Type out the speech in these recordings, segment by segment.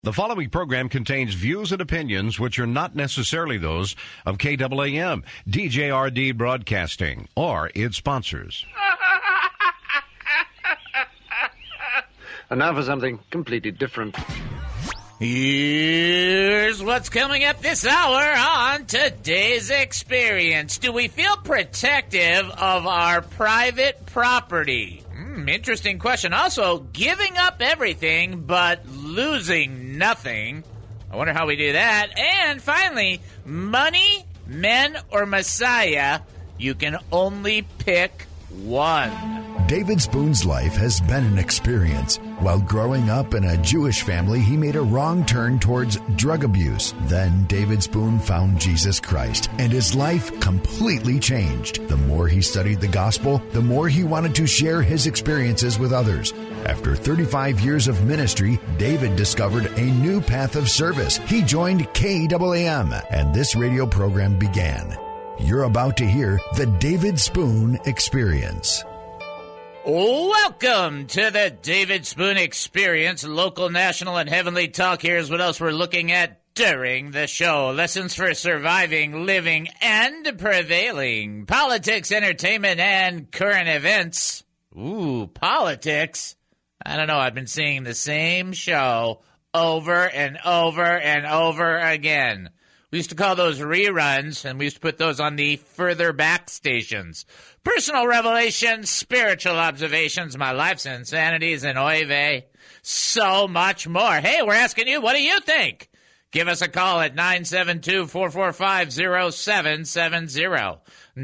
The following program contains views and opinions which are not necessarily those of KAAM, DJRD Broadcasting, or its sponsors. And now for something completely different. Here's what's coming up this hour on today's experience. Do we feel protective of our private property? Interesting question. Also, giving up everything but losing nothing. I wonder how we do that. And finally, money, men, or Messiah. You can only pick one. David Spoon's life has been an experience. While growing up in a Jewish family, he made a wrong turn towards drug abuse. Then David Spoon found Jesus Christ, and his life completely changed. The more he studied the gospel, the more he wanted to share his experiences with others. After 35 years of ministry, David discovered a new path of service. He joined KAAM, and this radio program began. You're about to hear the David Spoon Experience. Welcome to the David Spoon Experience, local, national, and heavenly talk. Here's what else we're looking at during the show. Lessons for surviving, living, and prevailing. Politics, entertainment, and current events. Ooh, politics. I don't know. I've been seeing the same show over and over and over again. We used to call those reruns, and we used to put those on the further back stations. Personal revelations, spiritual observations, my life's insanities, and oy vey, so much more. Hey, we're asking you, what do you think? Give us a call at 972-445-0770.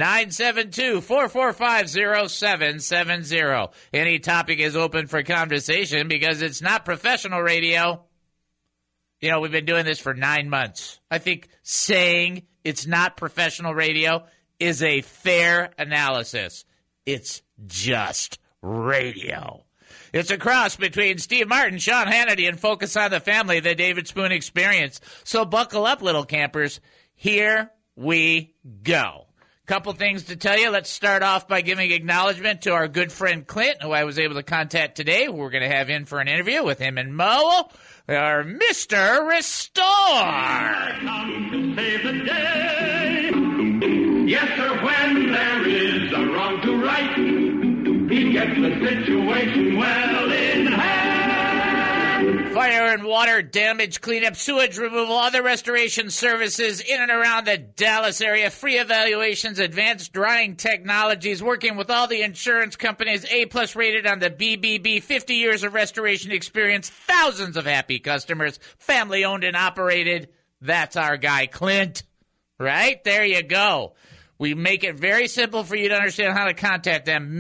972-445-0770. Any topic is open for conversation because it's not professional radio. You know, we've been doing this for 9 months. I think saying it's not professional radio is a fair analysis. It's just radio. It's a cross between Steve Martin, Sean Hannity, and Focus on the Family, the David Spoon Experience. So buckle up, little campers. Here we go. Couple things to tell you. Let's start off by giving acknowledgement to our good friend Clint, who I was able to contact today. We're going to have in for an interview with him and Mo, our Mr. Restore. Come to save the day. Yes, sir, when there is a wrong to right, he gets the situation well in hand. Fire and water damage cleanup, sewage removal, other restoration services in and around the Dallas area, free evaluations, advanced drying technologies, working with all the insurance companies, A-plus rated on the BBB, 50 years of restoration experience, thousands of happy customers, family owned and operated. That's our guy, Clint. Right? There you go. We make it very simple for you to understand how to contact them.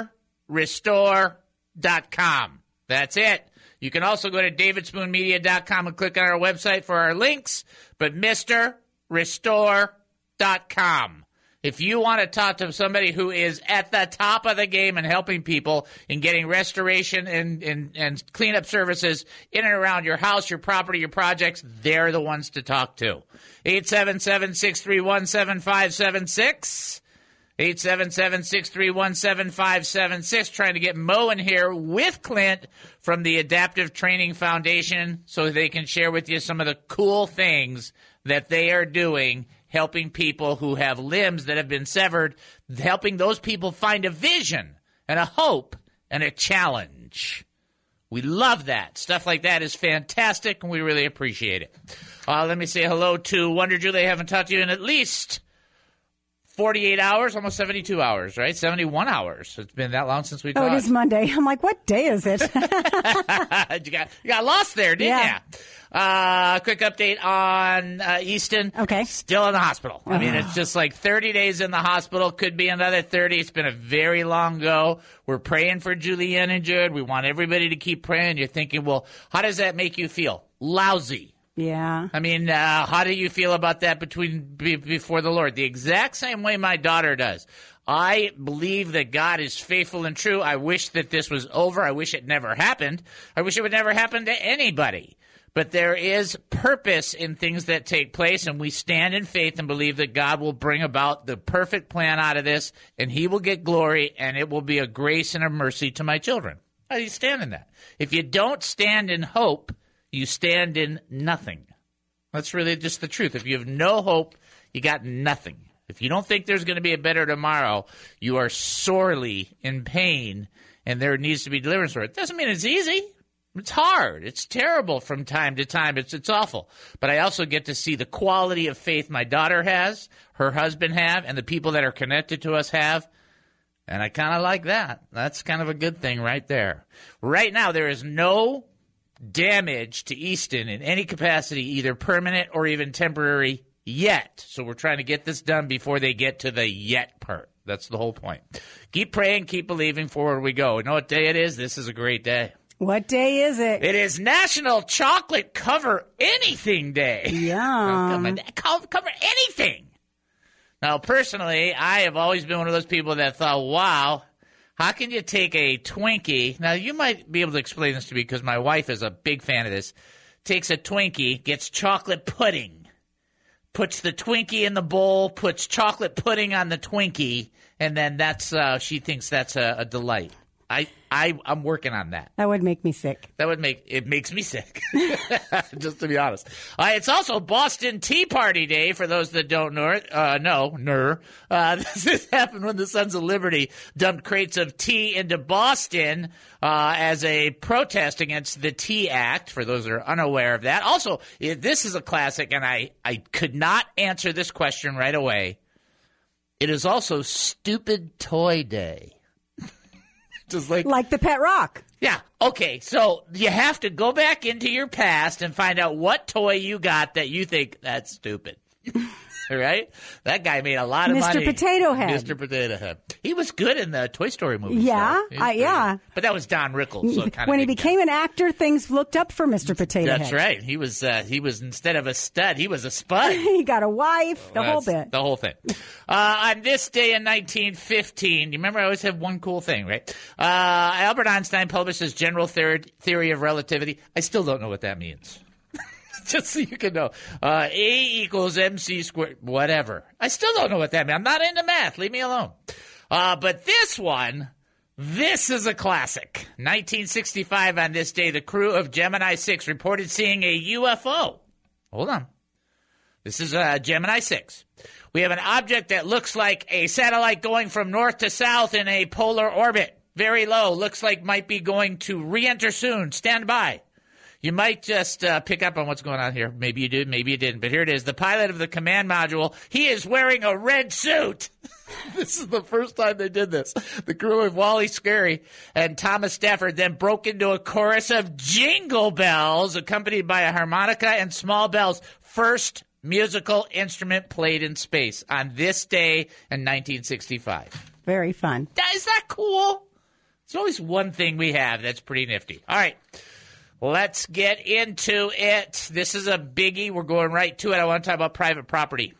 MrRestore.com. That's it. You can also go to davidspoonmedia.com and click on our website for our links, but MrRestore.com. If you want to talk to somebody who is at the top of the game and helping people in getting restoration and cleanup services in and around your house, your property, your projects, they're the ones to talk to. 877-631-7576. 877-631-7576. Trying to get Mo in here with Clint from the Adaptive Training Foundation so they can share with you some of the cool things that they are doing, helping people who have limbs that have been severed, helping those people find a vision and a hope and a challenge. We love that. Stuff like that is fantastic, and we really appreciate it. Let me say hello to Wonder Julie. I haven't talked to you in at least 48 hours, almost 72 hours, right? 71 hours. It's been that long since we talked. Oh, it is Monday. I'm like, what day is it? you got lost there, didn't you? Quick update on Easton. Okay. Still in the hospital. I mean, it's just like 30 days in the hospital. Could be another 30. It's been a very long go. We're praying for Julianne and Jared. We want everybody to keep praying. You're thinking, well, how does that make you feel? Lousy. Yeah. I mean, how do you feel about that before the Lord? The exact same way my daughter does. I believe that God is faithful and true. I wish that this was over. I wish it never happened. I wish it would never happen to anybody. But there is purpose in things that take place, and we stand in faith and believe that God will bring about the perfect plan out of this, and he will get glory, and it will be a grace and a mercy to my children. I stand in that. If you don't stand in hope, you stand in nothing. That's really just the truth. If you have no hope, you got nothing. If you don't think there's going to be a better tomorrow, you are sorely in pain, and there needs to be deliverance for it. Doesn't mean it's easy. It's hard. It's terrible from time to time. It's awful. But I also get to see the quality of faith my daughter has, her husband have, and the people that are connected to us have. And I kind of like that. That's kind of a good thing right there. Right now, there is no damage to Easton in any capacity, either permanent or even temporary, yet. So we're trying to get this done before they get to the yet part. That's the whole point. Keep praying, keep believing, forward we go. You know what day it is? This is a great day. What day is it? It is National Chocolate Cover Anything Day. Yeah. Cover anything. Now, personally, I have always been one of those people that thought, wow, how can you take a Twinkie? Now, you might be able to explain this to me because my wife is a big fan of this. Takes a Twinkie, gets chocolate pudding, puts the Twinkie in the bowl, puts chocolate pudding on the Twinkie, and then that's she thinks that's a delight. I'm working on that. That would make me sick. It makes me sick, just to be honest. It's also Boston Tea Party Day for those that don't know it. This happened when the Sons of Liberty dumped crates of tea into Boston as a protest against the Tea Act, for those that are unaware of that. Also, this is a classic, and I could not answer this question right away. It is also Stupid Toy Day. Just like the Pet Rock. Yeah. Okay. So you have to go back into your past and find out what toy you got that you think that's stupid. Right? That guy made a lot of money. Mr. Potato Head. Mr. Potato Head. He was good in the Toy Story movies. Yeah. Yeah. But that was Don Rickles. So when he became an actor, things looked up for Mr. Potato Head. That's right. He was instead of a stud, he was a spud. He got a wife, the whole bit. The whole thing. On this day in 1915, you remember I always have one cool thing, right? Albert Einstein published his general theory of relativity. I still don't know what that means. Just so you can know. A equals MC squared, whatever. I still don't know what that means. I'm not into math. Leave me alone. But this is a classic. 1965 on this day, the crew of Gemini 6 reported seeing a UFO. Hold on. This is Gemini 6. We have an object that looks like a satellite going from north to south in a polar orbit. Very low. Looks like might be going to re-enter soon. Stand by. You might just pick up on what's going on here. Maybe you did, maybe you didn't. But here it is. The pilot of the command module, he is wearing a red suit. This is the first time they did this. The crew of Wally Scurry and Thomas Stafford then broke into a chorus of jingle bells accompanied by a harmonica and small bells. First musical instrument played in space on this day in 1965. Very fun. Is that cool? There's always one thing we have that's pretty nifty. All right. Let's get into it. This is a biggie. We're going right to it. I want to talk about private property.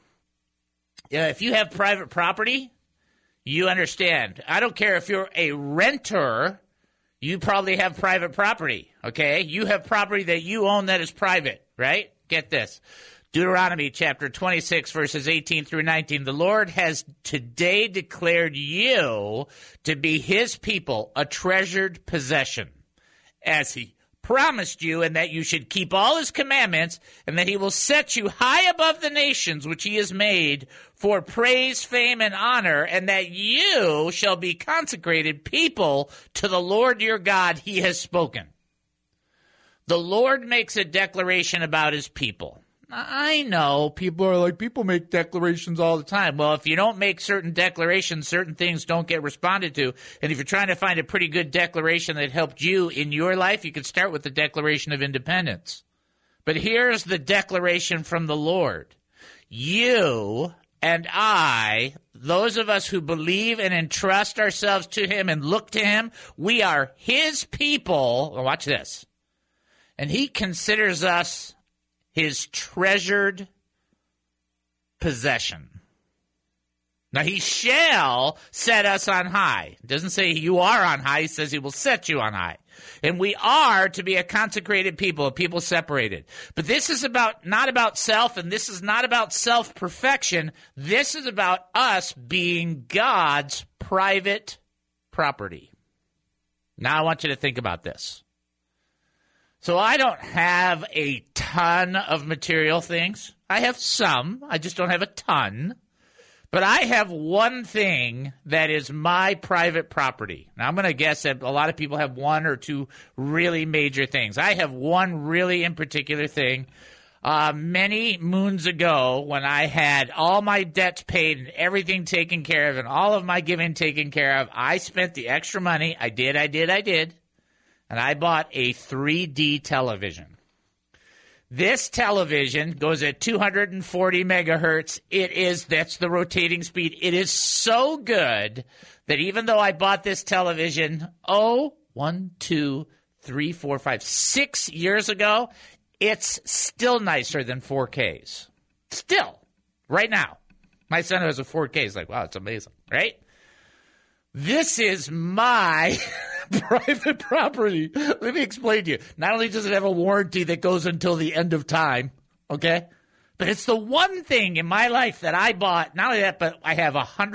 If you have private property, you understand. I don't care if you're a renter, you probably have private property, okay? You have property that you own that is private, right? Get this. Deuteronomy chapter 26, verses 18 through 19. The Lord has today declared you to be his people, a treasured possession, as he promised you, and that you should keep all his commandments, and that he will set you high above the nations which he has made for praise, fame, and honor, and that you shall be consecrated people to the Lord your God. He has spoken. The Lord makes a declaration about his people. I know people are like, people make declarations all the time. Well, if you don't make certain declarations, certain things don't get responded to. And if you're trying to find a pretty good declaration that helped you in your life, you could start with the Declaration of Independence. But here's the declaration from the Lord. You and I, those of us who believe and entrust ourselves to him and look to him, we are his people. Watch this. And he considers us his treasured possession. Now, he shall set us on high. It doesn't say you are on high. He says he will set you on high. And we are to be a consecrated people, a people separated. But this is not about self, and this is not about self-perfection. This is about us being God's private property. Now, I want you to think about this. So I don't have a ton of material things. I have some. I just don't have a ton. But I have one thing that is my private property. Now, I'm going to guess that a lot of people have one or two really major things. I have one really in particular thing. Many moons ago, when I had all my debts paid and everything taken care of and all of my giving taken care of, I spent the extra money. I did. And I bought a 3D television. This television goes at 240 megahertz. That's the rotating speed. It is so good that even though I bought this television, 6 years ago, it's still nicer than 4Ks. Still, right now. My son has a 4K. He's like, wow, it's amazing, right? This is my private property. Let me explain to you. Not only does it have a warranty that goes until the end of time, okay? But it's the one thing in my life that I bought. Not only that, but I have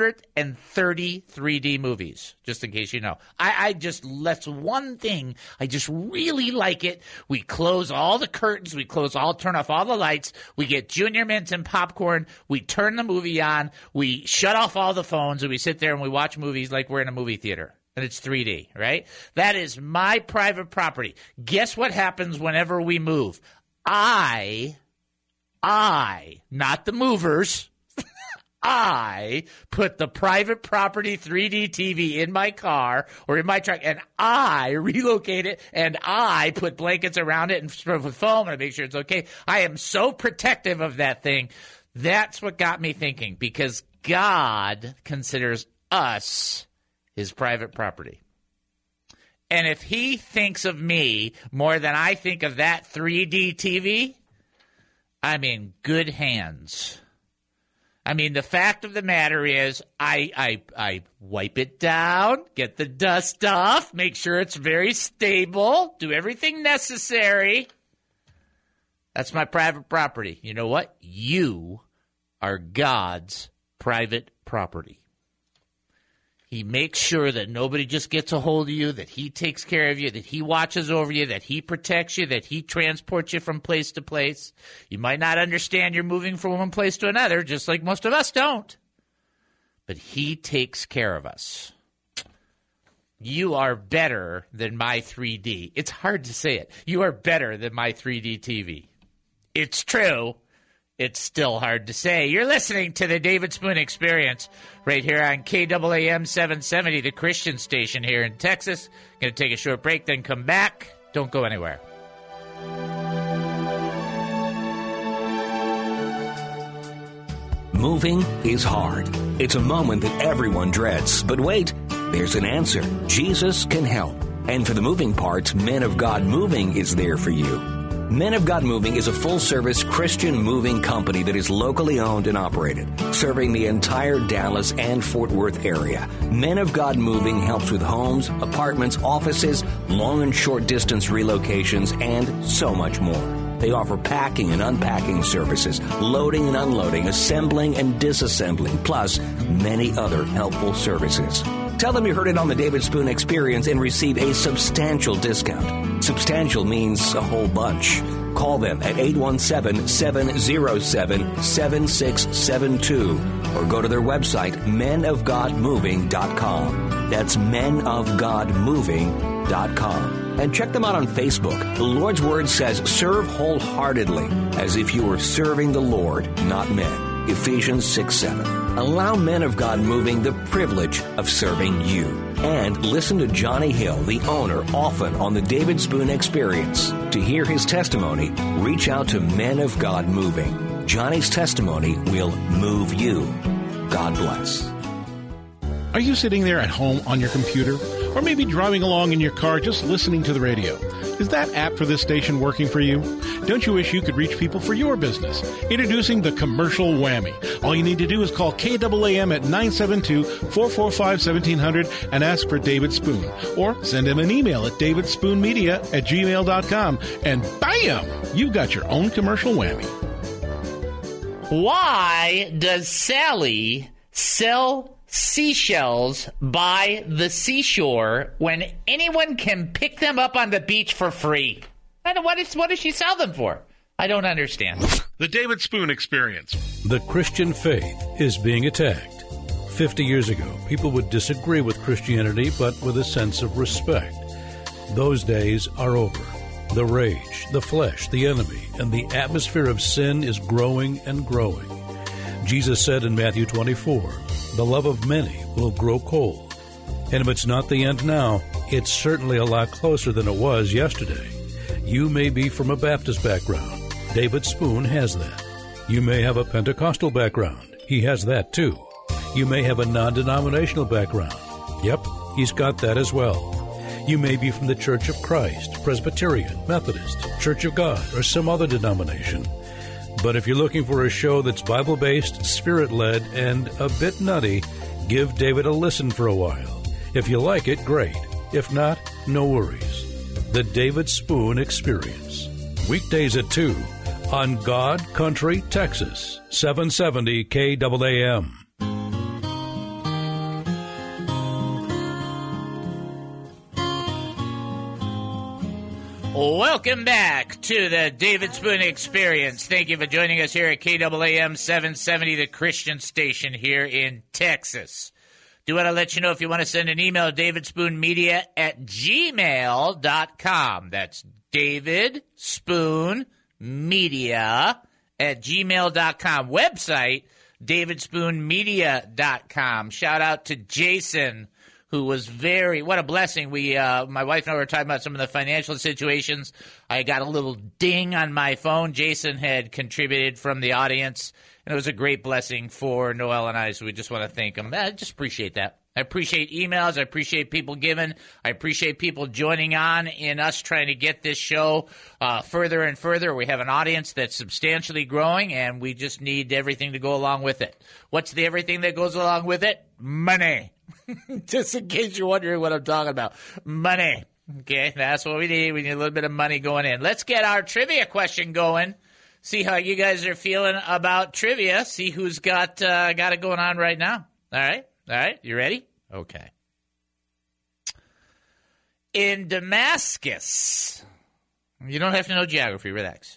130 3D movies, just in case you know. That's one thing. I just really like it. We close all the curtains. Turn off all the lights. We get Junior Mints and popcorn. We turn the movie on. We shut off all the phones, and we sit there and we watch movies like we're in a movie theater. And it's 3D, right? That is my private property. Guess what happens whenever we move? I, not the movers, I put the private property 3D TV in my car or in my truck, and I relocate it, and I put blankets around it and with foam, and I make sure it's okay. I am so protective of that thing. That's what got me thinking, because God considers us his private property. And if he thinks of me more than I think of that 3D TV, I'm in good hands. I mean, the fact of the matter is I wipe it down, get the dust off, make sure it's very stable, do everything necessary. That's my private property. You know what? You are God's private property. He makes sure that nobody just gets a hold of you, that he takes care of you, that he watches over you, that he protects you, that he transports you from place to place. You might not understand you're moving from one place to another, just like most of us don't. But he takes care of us. You are better than my 3D. It's hard to say it. You are better than my 3D TV. It's true. It's still hard to say. You're listening to the David Spoon Experience right here on KAAM 770, the Christian station here in Texas. Going to take a short break, then come back. Don't go anywhere. Moving is hard. It's a moment that everyone dreads. But wait, there's an answer. Jesus can help. And for the moving parts, Men of God Moving is there for you. Men of God Moving is a full-service Christian moving company that is locally owned and operated, serving the entire Dallas and Fort Worth area. Men of God Moving helps with homes, apartments, offices, long and short distance relocations, and so much more. They offer packing and unpacking services, loading and unloading, assembling and disassembling, plus many other helpful services. Tell them you heard it on the David Spoon Experience and receive a substantial discount. Substantial means a whole bunch. Call them at 817-707-7672 or go to their website, menofgodmoving.com. That's menofgodmoving.com. And check them out on Facebook. The Lord's Word says, serve wholeheartedly, as if you were serving the Lord, not men. Ephesians 6:7. Allow Men of God Moving the privilege of serving you. And listen to Johnny Hill, the owner, often on the David Spoon Experience. To hear his testimony, reach out to Men of God Moving. Johnny's testimony will move you. God bless. Are you sitting there at home on your computer? Or maybe driving along in your car just listening to the radio? Is that app for this station working for you? Don't you wish you could reach people for your business? Introducing the Commercial Whammy. All you need to do is call KAAM at 972-445-1700 and ask for David Spoon. Or send him an email at davidspoonmedia@gmail.com. And bam! You've got your own Commercial Whammy. Why does Sally sell seashells by the seashore when anyone can pick them up on the beach for free? What does she sell them for? I don't understand. The David Spoon Experience. The Christian faith is being attacked. 50 years ago, people would disagree with Christianity, but with a sense of respect. Those days are over. The rage, the flesh, the enemy, and the atmosphere of sin is growing and growing. Jesus said in Matthew 24, the love of many will grow cold. And if it's not the end now, it's certainly a lot closer than it was yesterday. You may be from a Baptist background. David Spoon has that. You may have a Pentecostal background. He has that too. You may have a non-denominational background. Yep, he's got that as well. You may be from the Church of Christ, Presbyterian, Methodist, Church of God, or some other denomination. But if you're looking for a show that's Bible-based, Spirit-led, and a bit nutty, give David a listen for a while. If you like it, great. If not, no worries. The David Spoon Experience. Weekdays at 2 on God Country, Texas, 770 KAAM. Welcome back to the David Spoon Experience. Thank you for joining us here at KAAM 770, the Christian station here in Texas. Do want to let you know if you want to send an email, davidspoonmedia@gmail.com. That's davidspoonmedia@gmail.com. Website, davidspoonmedia.com. Shout out to Jason, who was what a blessing. My wife and I were talking about some of the financial situations. I got a little ding on my phone. Jason had contributed from the audience, and it was a great blessing for Noel and I, so we just want to thank him. I just appreciate that. I appreciate emails. I appreciate people giving. I appreciate people joining on in us trying to get this show further and further. We have an audience that's substantially growing, and we just need everything to go along with it. What's the everything that goes along with it? Money. Just in case you're wondering what I'm talking about. Money. Okay, that's what we need. We need a little bit of money going in. Let's get our trivia question going. See how you guys are feeling about trivia. See who's got it going on right now. All right. You ready? Okay. In Damascus, you don't have to know geography. Relax.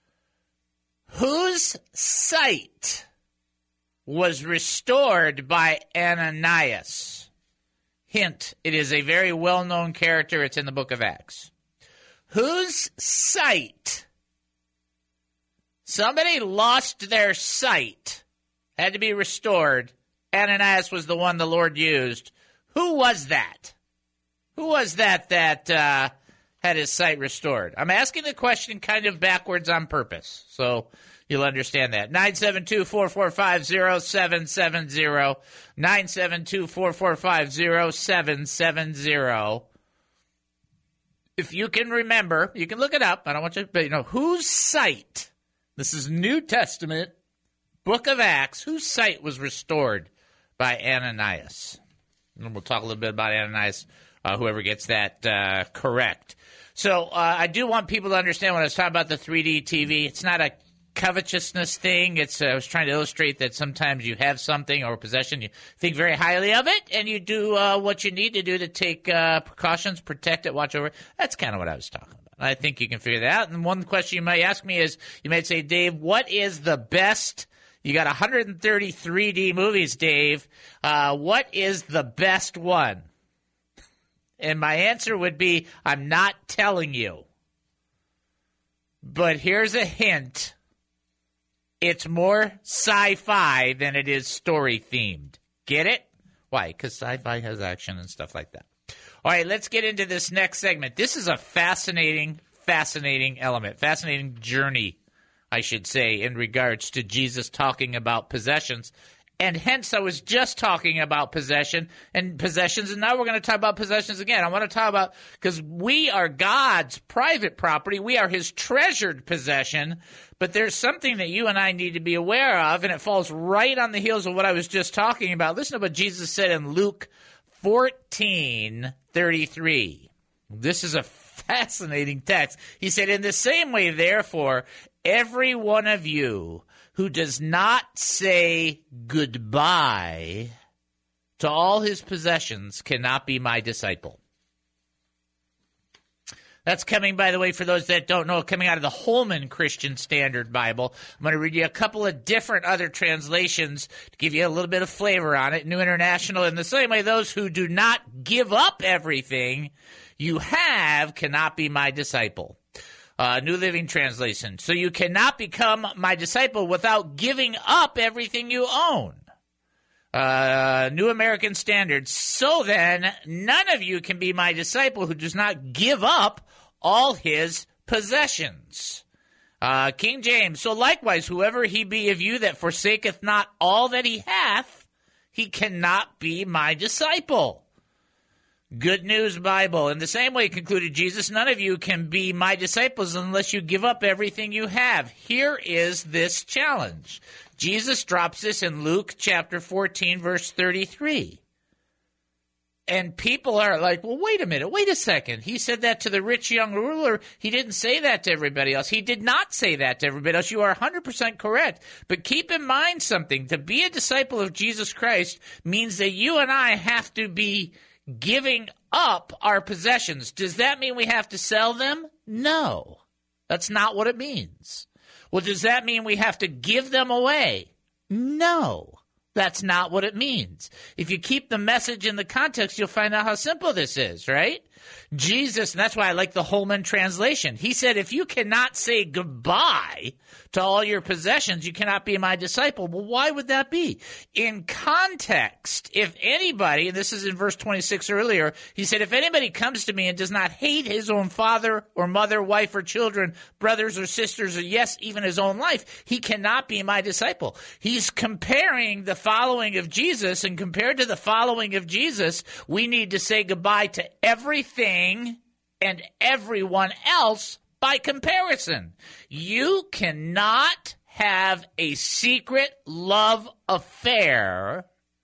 Whose sight was restored by Ananias? Hint, it is a very well-known character. It's in the book of Acts. Whose sight? Somebody lost their sight, had to be restored. Ananias was the one the Lord used. Who was that? Who was that had his sight restored? I'm asking the question kind of backwards on purpose, so you'll understand that. 972-445-0770. 972-445-0770. If you can remember, you can look it up. I don't want you to, whose sight? This is New Testament, book of Acts. Whose sight was restored by Ananias? And we'll talk a little bit about Ananias, whoever gets that correct. So I do want people to understand when I was talking about the 3D TV, it's not a covetousness thing. I was trying to illustrate that sometimes you have something or possession, you think very highly of it, and you do what you need to do to take precautions, protect it, watch over it. That's kind of what I was talking about. I think you can figure that out. And one question you might ask me is, you might say, Dave, what is the best? You got 130 3D movies, Dave. What is the best one? And my answer would be, I'm not telling you. But here's a hint. It's more sci-fi than it is story-themed. Get it? Why? Because sci-fi has action and stuff like that. All right, let's get into this next segment. This is a fascinating element, fascinating journey, I should say, in regards to Jesus talking about possessions. And hence, I was just talking about possessions, and now we're going to talk about possessions again. I want to talk about, because we are God's private property. We are his treasured possession. But there's something that you and I need to be aware of, and it falls right on the heels of what I was just talking about. Listen to what Jesus said in Luke 14:33. This is a fascinating text. He said, in the same way, therefore, every one of you who does not say goodbye to all his possessions cannot be my disciple. That's coming, by the way, for those that don't know, coming out of the Holman Christian Standard Bible. I'm going to read you a couple of different other translations to give you a little bit of flavor on it. New International, in the same way, those who do not give up everything you have cannot be my disciple. New Living Translation. So you cannot become my disciple without giving up everything you own. New American Standard. So then, none of you can be my disciple who does not give up all his possessions. King James. So likewise, whoever he be of you that forsaketh not all that he hath, he cannot be my disciple. Good News Bible. In the same way, concluded Jesus, none of you can be my disciples unless you give up everything you have. Here is this challenge. Jesus drops this in Luke chapter 14, verse 33. And people are like, well, wait a minute, wait a second. He said that to the rich young ruler. He didn't say that to everybody else. He did not say that to everybody else. You are 100% correct. But keep in mind something. To be a disciple of Jesus Christ means that you and I have to be giving up our possessions. Does that mean we have to sell them? No. That's not what it means. Well, does that mean we have to give them away? No. That's not what it means. If you keep the message in the context, you'll find out how simple this is, right? Jesus, and that's why I like the Holman translation. He said, if you cannot say goodbye to all your possessions, you cannot be my disciple. Well, why would that be? In context, if anybody, and this is in verse 26 earlier, he said, if anybody comes to me and does not hate his own father or mother, wife or children, brothers or sisters, or yes, even his own life, he cannot be my disciple. He's comparing the following of Jesus, and compared to the following of Jesus, we need to say goodbye to everything and everyone else by comparison. You cannot have a secret love affair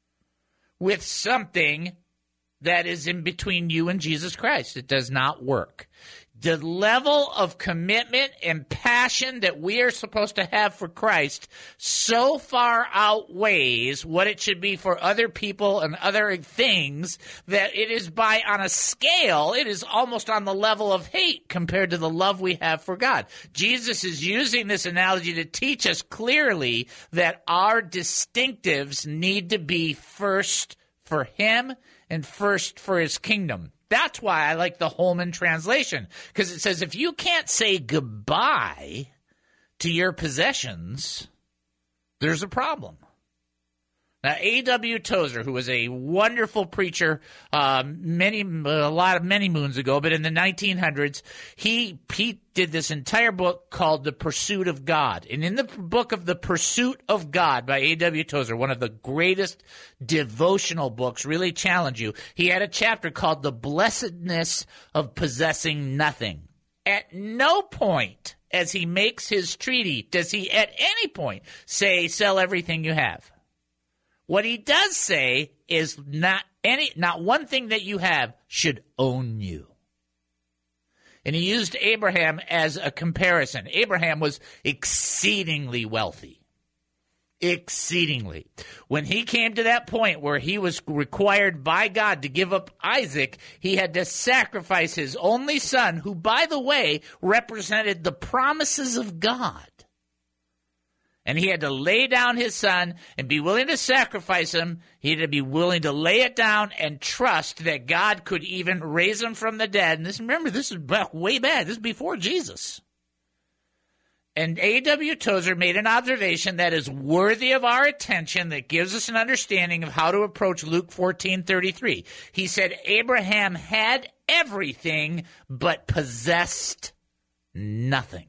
with something that is in between you and Jesus Christ. It does not work. The level of commitment and passion that we are supposed to have for Christ so far outweighs what it should be for other people and other things that it is on a scale, it is almost on the level of hate compared to the love we have for God. Jesus is using this analogy to teach us clearly that our distinctives need to be first for him and first for his kingdom. That's why I like the Holman translation, because it says if you can't say goodbye to your possessions, there's a problem. Now, A.W. Tozer, who was a wonderful preacher many moons ago, but in the 1900s, he did this entire book called The Pursuit of God. And in the book of The Pursuit of God by A.W. Tozer, one of the greatest devotional books, really challenge you, he had a chapter called The Blessedness of Possessing Nothing. At no point as he makes his treaty does he at any point say, sell everything you have. What he does say is not one thing that you have should own you. And he used Abraham as a comparison. Abraham was exceedingly wealthy. Exceedingly. When he came to that point where he was required by God to give up Isaac, he had to sacrifice his only son, who, by the way, represented the promises of God. And he had to lay down his son and be willing to sacrifice him. He had to be willing to lay it down and trust that God could even raise him from the dead. And remember, this is way back. This is before Jesus. And A.W. Tozer made an observation that is worthy of our attention, that gives us an understanding of how to approach Luke 14:33. He said, Abraham had everything but possessed nothing.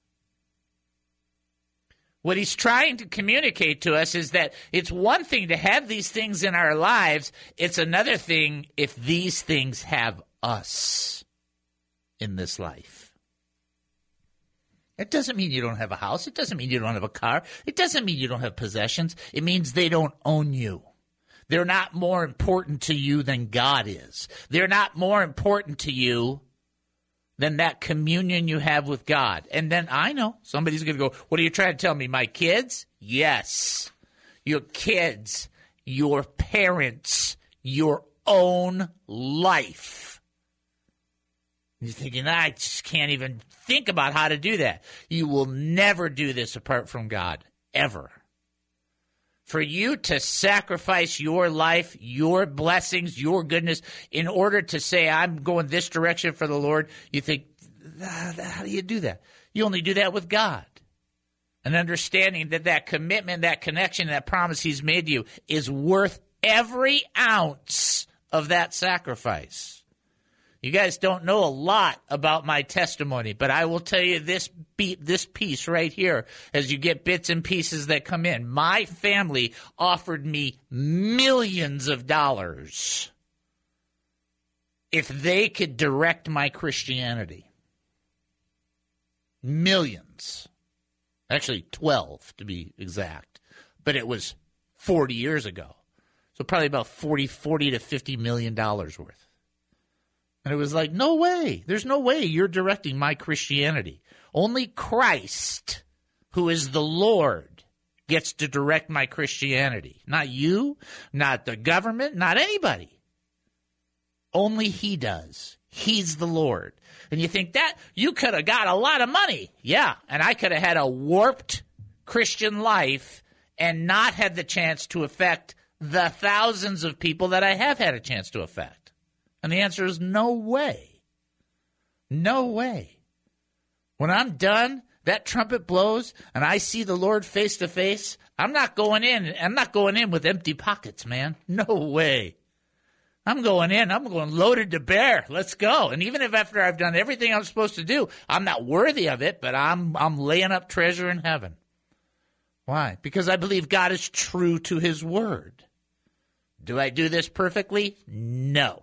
What he's trying to communicate to us is that it's one thing to have these things in our lives. It's another thing if these things have us in this life. It doesn't mean you don't have a house. It doesn't mean you don't have a car. It doesn't mean you don't have possessions. It means they don't own you. They're not more important to you than God is. They're not more important to you than that communion you have with God. And then I know somebody's going to go, what are you trying to tell me? My kids? Yes. Your kids, your parents, your own life You're thinking, I just can't even think about how to do that. You will never do this apart from God, ever. For you to sacrifice your life, your blessings, your goodness, in order to say, I'm going this direction for the Lord, you think, how do you do that? You only do that with God. And understanding that commitment, that connection, that promise he's made you is worth every ounce of that sacrifice. You guys don't know a lot about my testimony, but I will tell you this piece right here as you get bits and pieces that come in. My family offered me millions of dollars if they could direct my Christianity. Millions. Actually, 12 to be exact. But it was 40 years ago. So probably about 40 to $50 million worth. And it was like, no way. There's no way you're directing my Christianity. Only Christ, who is the Lord, gets to direct my Christianity. Not you, not the government, not anybody. Only he does. He's the Lord. And you think that you could have got a lot of money. Yeah, and I could have had a warped Christian life and not had the chance to affect the thousands of people that I have had a chance to affect. And the answer is no way. No way. When I'm done, that trumpet blows, and I see the Lord face to face, I'm not going in. I'm not going in with empty pockets, man. No way. I'm going in. I'm going loaded to bear. Let's go. And even if after I've done everything I'm supposed to do, I'm not worthy of it, but I'm laying up treasure in heaven. Why? Because I believe God is true to his word. Do I do this perfectly? No.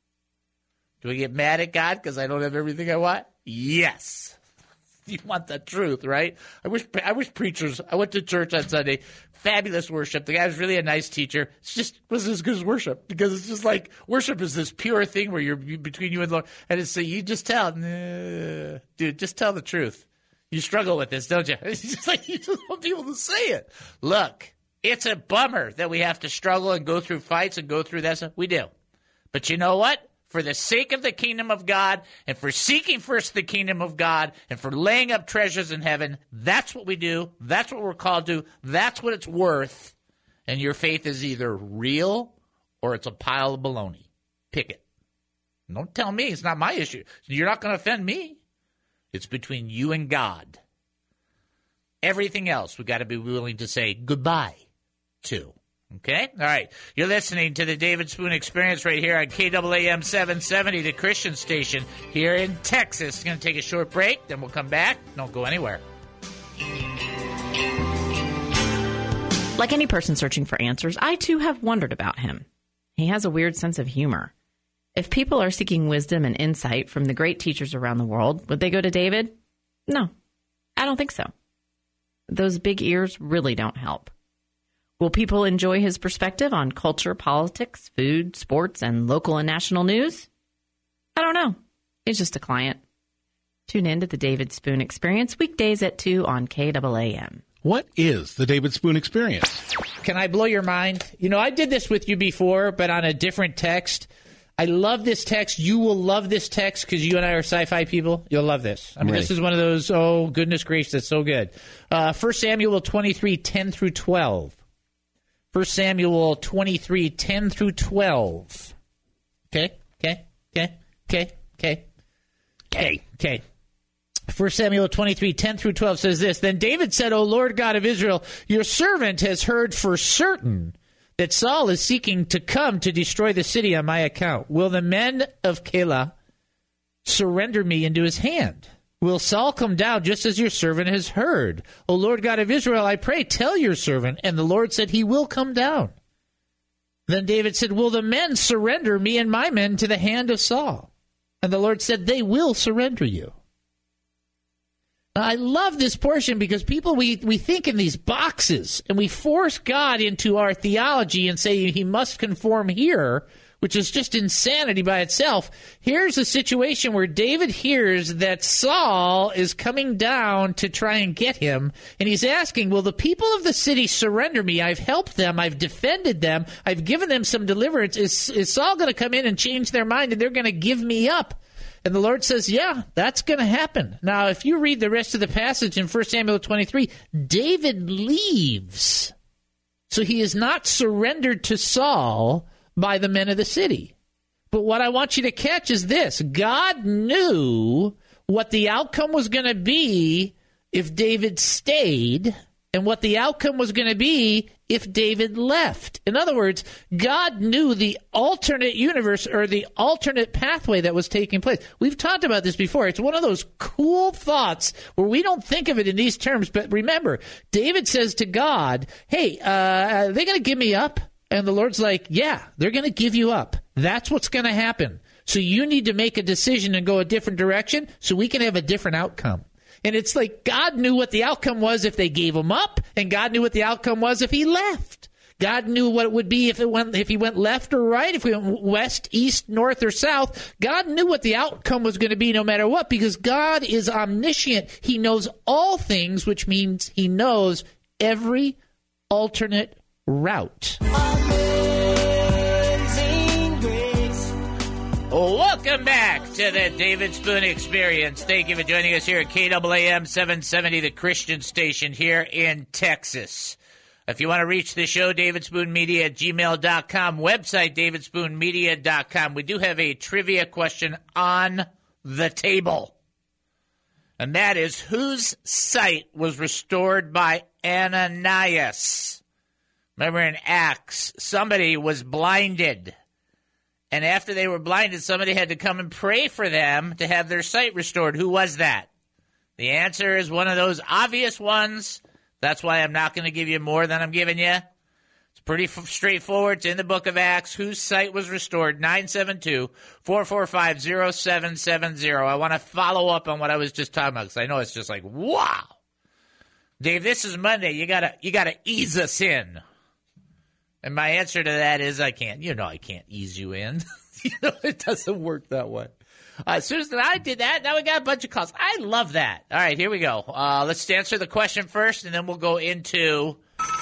Do I get mad at God because I don't have everything I want? Yes. You want the truth, right? I wish preachers. I went to church on Sunday. Fabulous worship. The guy was really a nice teacher. It's just wasn't as good as worship because it's just like worship is this pure thing where you're between you and the Lord. And it's you just tell, dude, just tell the truth. You struggle with this, don't you? It's just like you just want people to say it. Look, it's a bummer that we have to struggle and go through fights and go through that stuff. We do. But you know what? For the sake of the kingdom of God and for seeking first the kingdom of God and for laying up treasures in heaven, that's what we do. That's what we're called to. That's what it's worth. And your faith is either real or it's a pile of baloney. Pick it. Don't tell me. It's not my issue. You're not going to offend me. It's between you and God. Everything else we got to be willing to say goodbye to. Okay? All right. You're listening to the David Spoon Experience right here on KAAM 770, the Christian station here in Texas. Going to take a short break, then we'll come back. Don't go anywhere. Like any person searching for answers, I too have wondered about him. He has a weird sense of humor. If people are seeking wisdom and insight from the great teachers around the world, would they go to David? No, I don't think so. Those big ears really don't help. Will people enjoy his perspective on culture, politics, food, sports, and local and national news? I don't know. He's just a client. Tune in to the David Spoon Experience weekdays at 2 on KAAM. What is the David Spoon Experience? Can I blow your mind? You know, I did this with you before, but on a different text. I love this text. You will love this text because you and I are sci-fi people. You'll love this. I mean, This is one of those, oh, goodness gracious, that's so good. 1 Samuel 23, 10 through 12. 1 Samuel 23, 10 through 12. Okay. 1 Samuel 23, 10 through 12 says this. Then David said, O Lord God of Israel, your servant has heard for certain that Saul is seeking to come to destroy the city on my account. Will the men of Keilah surrender me into his hand? Will Saul come down just as your servant has heard? O Lord God of Israel, I pray, tell your servant. And the Lord said, he will come down. Then David said, will the men surrender me and my men to the hand of Saul? And the Lord said, they will surrender you. Now, I love this portion because people, we think in these boxes and we force God into our theology and say he must conform here, which is just insanity by itself. Here's a situation where David hears that Saul is coming down to try and get him, and he's asking, will the people of the city surrender me? I've helped them. I've defended them. I've given them some deliverance. Is Saul going to come in and change their mind, and they're going to give me up? And the Lord says, yeah, that's going to happen. Now, if you read the rest of the passage in 1 Samuel 23, David leaves. So he is not surrendered to Saul by the men of the city. But what I want you to catch is this. God knew what the outcome was going to be if David stayed, and what the outcome was going to be if David left. In other words, God knew the alternate universe or the alternate pathway that was taking place. We've talked about this before. It's one of those cool thoughts where we don't think of it in these terms. But remember, David says to God, hey, are they going to give me up? And the Lord's like, yeah, they're going to give you up. That's what's going to happen. So you need to make a decision and go a different direction so we can have a different outcome. And it's like God knew what the outcome was if they gave him up, and God knew what the outcome was if he left. God knew what it would be if he went left or right, if he went west, east, north, or south. God knew what the outcome was going to be no matter what, because God is omniscient. He knows all things, which means he knows every alternate route. Welcome back to the David Spoon Experience. Thank you for joining us here at KAAM 770, the Christian station here in Texas. If you want to reach the show, davidspoonmedia@gmail.com, website davidspoonmedia.com. We do have a trivia question on the table, and that is, whose sight was restored by Ananias? Remember in Acts, somebody was blinded. And after they were blinded, somebody had to come and pray for them to have their sight restored. Who was that? The answer is one of those obvious ones. That's why I'm not going to give you more than I'm giving you. It's pretty straightforward. It's in the book of Acts. Whose sight was restored? 972-445-0770. I want to follow up on what I was just talking about, because I know it's just like, wow. Dave, this is Monday. You gotta ease us in. And my answer to that is I can't. You know I can't ease you in. It doesn't work that way. Susan, I did that. Now we got a bunch of calls. I love that. All right, here we go. Let's answer the question first, and then we'll go into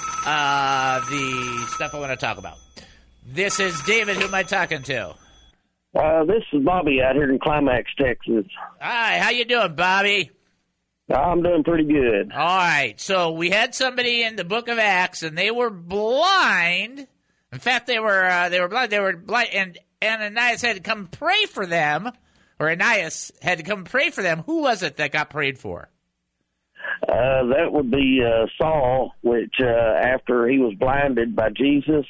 the stuff I want to talk about. This is David. Who am I talking to? This is Bobby out here in Climax, Texas. Hi, how you doing, Bobby? I'm doing pretty good. All right. So we had somebody in the book of Acts, and they were blind. In fact, they were blind. They were blind, and Ananias had to come pray for them, or Ananias had to come pray for them. Who was it that got prayed for? That would be Saul, which after he was blinded by Jesus,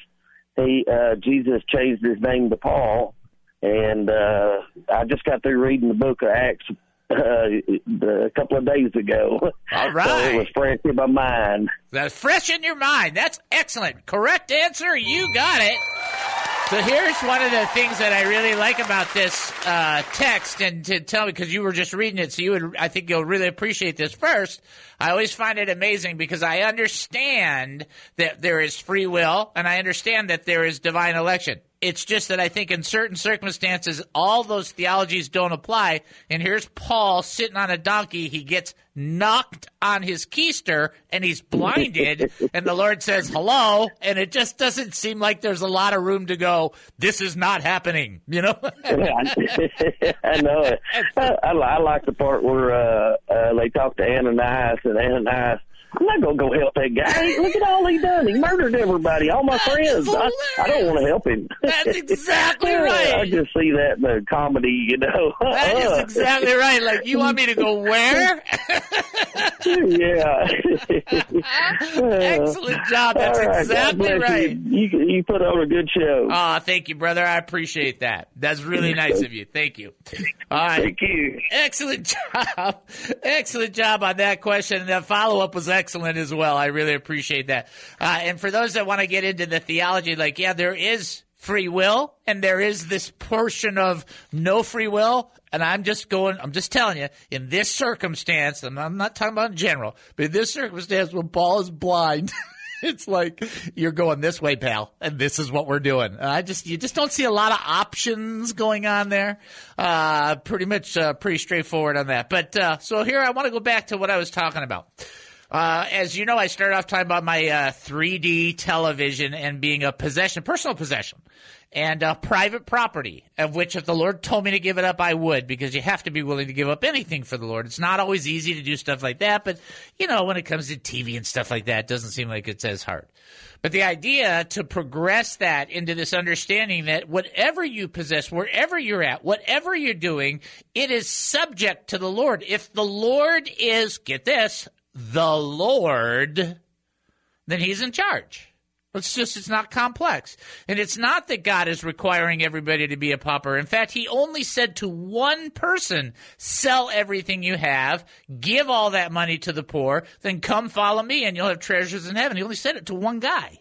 Jesus changed his name to Paul. And I just got through reading the book of Acts a couple of days ago. All right. So it was fresh in my mind. That's fresh in your mind. That's excellent. Correct answer. You got it. So here's one of the things that I really like about this text, and to tell me, because you were just reading it, so I think you'll really appreciate this. First, I always find it amazing because I understand that there is free will, and I understand that there is divine election. It's just that I think in certain circumstances, all those theologies don't apply. And here's Paul sitting on a donkey. He gets knocked on his keister, and he's blinded. And the Lord says, hello. And it just doesn't seem like there's a lot of room to go, this is not happening, you know? I know it. I like the part where they talk to Ananias, and Ananias, I'm not going to go help that guy. Look at all he done. He murdered everybody, all my friends. I don't want to help him. That's exactly right. I just see that in the comedy, you know. That is exactly right. Like, you want me to go where? Yeah. Excellent job. That's exactly right. You put on a good show. Oh, thank you, brother. I appreciate that. That's really nice of you. Thank you. All right. Thank you. Excellent job. Excellent job on that question. And the follow-up was excellent as well. I really appreciate that. And for those that want to get into the theology, like, yeah, there is free will, and there is this portion of no free will. And I'm just telling you, in this circumstance, and I'm not talking about in general, but in this circumstance when Paul is blind, it's like, you're going this way, pal, and this is what we're doing. You just don't see a lot of options going on there. Pretty straightforward on that. But, so here I want to go back to what I was talking about. As you know, I started off talking about my 3D television and being a personal possession, and private property, of which if the Lord told me to give it up, I would, because you have to be willing to give up anything for the Lord. It's not always easy to do stuff like that, but, when it comes to TV and stuff like that, it doesn't seem like it's as hard. But the idea to progress that into this understanding that whatever you possess, wherever you're at, whatever you're doing, it is subject to the Lord. If the Lord is, get this, the Lord, then he's in charge. It's not complex. And it's not that God is requiring everybody to be a pauper. In fact, he only said to one person, sell everything you have, give all that money to the poor, then come follow me and you'll have treasures in heaven. He only said it to one guy.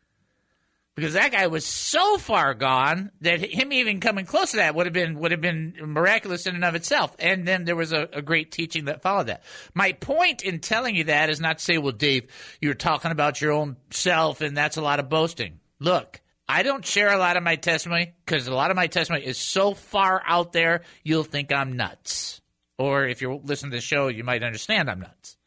Because that guy was so far gone that him even coming close to that would have been miraculous in and of itself. And then there was a great teaching that followed that. My point in telling you that is not to say, well, Dave, you're talking about your own self and that's a lot of boasting. Look, I don't share a lot of my testimony because a lot of my testimony is so far out there, you'll think I'm nuts. Or if you're listening to the show, you might understand I'm nuts.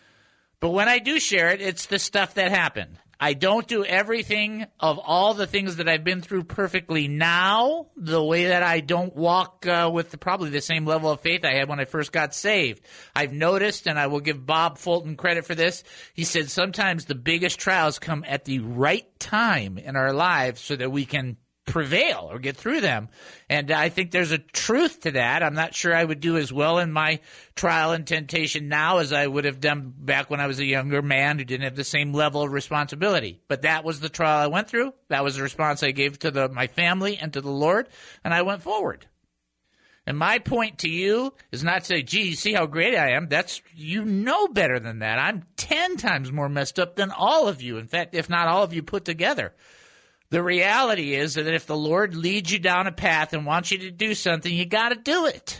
But when I do share it, it's the stuff that happened. I don't do everything of all the things that I've been through perfectly now, the way that I don't walk with probably the same level of faith I had when I first got saved. I've noticed, and I will give Bob Fulton credit for this, he said sometimes the biggest trials come at the right time in our lives so that we can prevail or get through them. And I think there's a truth to that. I'm not sure I would do as well in my trial and temptation now as I would have done back when I was a younger man who didn't have the same level of responsibility. But that was the trial I went through. That was the response I gave to my family and to the Lord, and I went forward. And my point to you is not to say, gee, you see how great I am. You know better than that. I'm 10 times more messed up than all of you. In fact, if not all of you put together. The reality is that if the Lord leads you down a path and wants you to do something, you got to do it.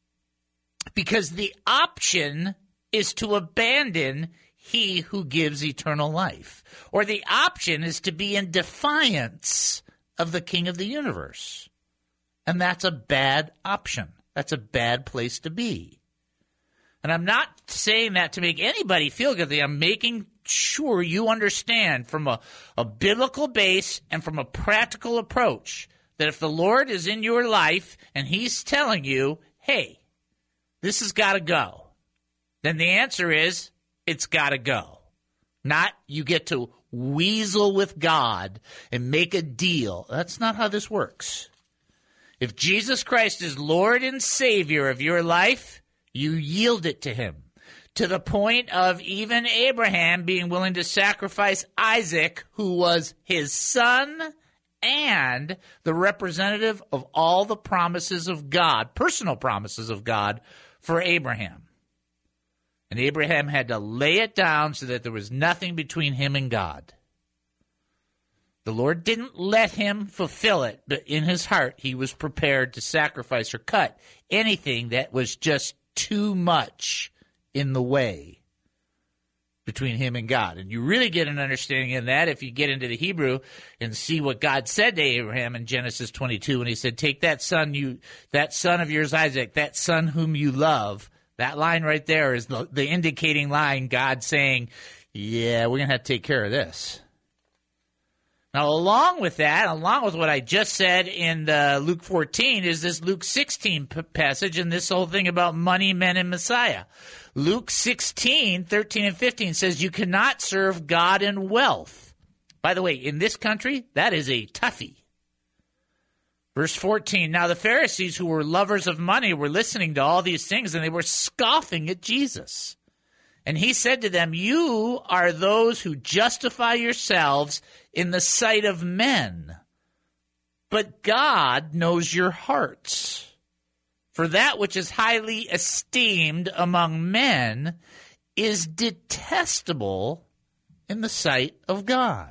Because the option is to abandon he who gives eternal life. Or the option is to be in defiance of the King of the universe. And that's a bad option. That's a bad place to be. And I'm not saying that to make anybody feel good. I'm making sure you understand from a biblical base and from a practical approach that if the Lord is in your life and he's telling you, hey, this has got to go, then the answer is it's got to go. Not you get to weasel with God and make a deal. That's not how this works. If Jesus Christ is Lord and Savior of your life, you yield it to him. To the point of even Abraham being willing to sacrifice Isaac, who was his son and the representative of all the promises of God, personal promises of God for Abraham. And Abraham had to lay it down so that there was nothing between him and God. The Lord didn't let him fulfill it, but in his heart he was prepared to sacrifice or cut anything that was just too much in the way between him and God. And you really get an understanding of that if you get into the Hebrew and see what God said to Abraham in Genesis 22 when he said, take that son of yours, Isaac, that son whom you love. That line right there is the indicating line, God saying, yeah, we're going to have to take care of this. Now, along with that, along with what I just said in Luke 14, is this Luke 16 passage and this whole thing about money, men, and Messiah. Luke 16, 13 and 15 says you cannot serve God and wealth. By the way, in this country, that is a toughie. Verse 14, now the Pharisees who were lovers of money were listening to all these things and they were scoffing at Jesus. And he said to them, you are those who justify yourselves in the sight of men, but God knows your hearts. For that which is highly esteemed among men is detestable in the sight of God.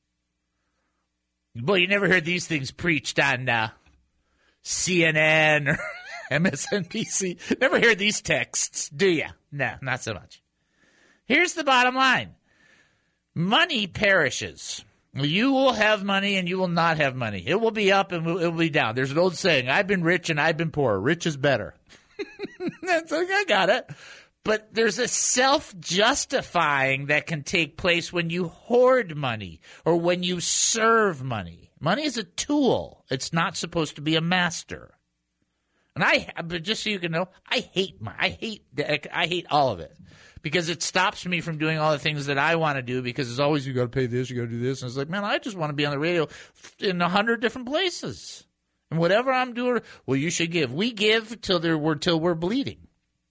Boy, you never heard these things preached on CNN or MSNBC. Never heard these texts, do you? No, not so much. Here's the bottom line. Money perishes. You will have money and you will not have money. It will be up and it will be down. There's an old saying, I've been rich and I've been poor. Rich is better. That's okay, I got it. But there's a self-justifying that can take place when you hoard money or when you serve money. Money is a tool. It's not supposed to be a master. But just so you can know, I hate all of it because it stops me from doing all the things that I want to do because it's always, you got to pay this, you got to do this. And it's like, man, I just want to be on the radio in 100 different places. And whatever I'm doing, well, you should give. We give till we're bleeding.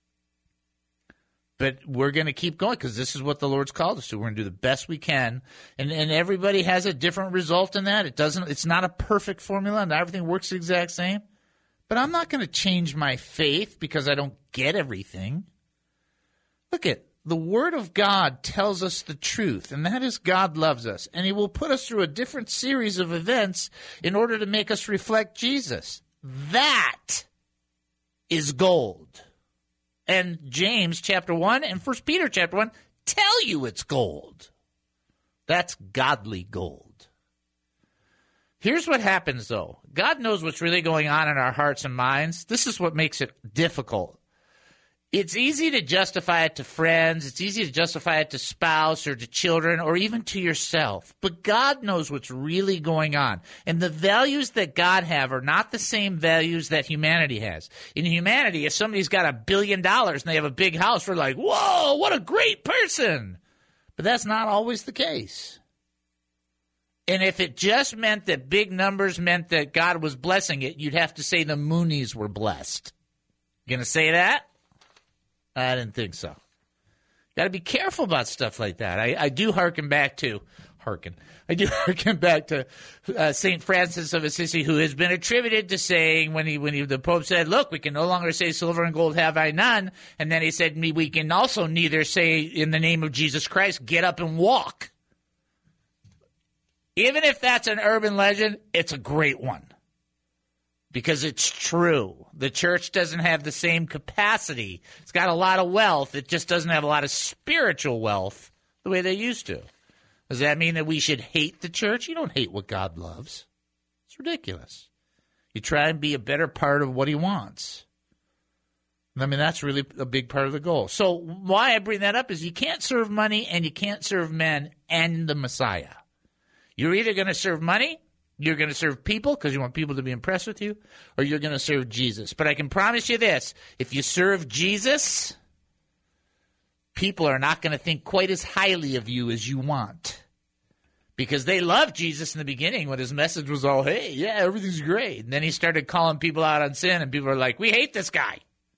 But we're going to keep going because this is what the Lord's called us to. We're going to do the best we can. And everybody has a different result in that. It's not a perfect formula and everything works the exact same. But I'm not going to change my faith because I don't get everything. Look at the Word of God tells us the truth, and that is God loves us. And He will put us through a different series of events in order to make us reflect Jesus. That is gold. And James chapter 1 and 1 Peter chapter 1 tell you it's gold. That's godly gold. Here's what happens, though. God knows what's really going on in our hearts and minds. This is what makes it difficult. It's easy to justify it to friends. It's easy to justify it to spouse or to children or even to yourself. But God knows what's really going on. And the values that God have are not the same values that humanity has. In humanity, if somebody's got $1 billion and they have a big house, we're like, whoa, what a great person. But that's not always the case. And if it just meant that big numbers meant that God was blessing it, you'd have to say the Moonies were blessed. You going to say that? I didn't think so. Got to be careful about stuff like that. I do hearken back to St. Francis of Assisi, who has been attributed to saying when the Pope said, look, we can no longer say silver and gold have I none. And then he said, we can also neither say in the name of Jesus Christ, get up and walk. Even if that's an urban legend, it's a great one. Because it's true. The church doesn't have the same capacity. It's got a lot of wealth. It just doesn't have a lot of spiritual wealth the way they used to. Does that mean that we should hate the church? You don't hate what God loves. It's ridiculous. You try and be a better part of what He wants. I mean, that's really a big part of the goal. So why I bring that up is you can't serve money and you can't serve men and the Messiah. You're either going to serve money, you're going to serve people because you want people to be impressed with you, or you're going to serve Jesus. But I can promise you this, if you serve Jesus, people are not going to think quite as highly of you as you want. Because they loved Jesus in the beginning when His message was all, hey, yeah, everything's great. And then He started calling people out on sin, and people are like, we hate this guy.